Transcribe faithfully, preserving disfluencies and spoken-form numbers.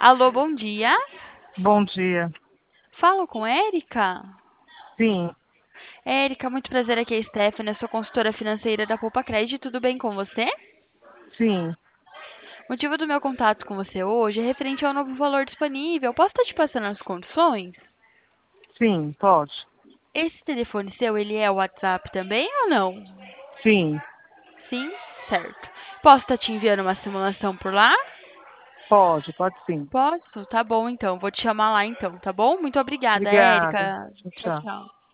Alô, bom dia. Bom dia. Falo com Érica? Sim, Érica, muito prazer, aqui é a Stephanie, eu sou consultora financeira da Poupa Crédito, tudo bem com você? sim, O motivo do meu contato com você hoje é referente ao novo valor disponível. Posso estar te passando as condições? sim, pode. Esse telefone seu, ele é o WhatsApp também ou não? Sim, Sim? Certo. Posso estar te enviando uma simulação por lá? pode, pode sim. Posso? Tá bom então, vou te chamar lá então, tá bom? Muito obrigada, Obrigada. Érica. Tchau, Tchau, tchau. tchau.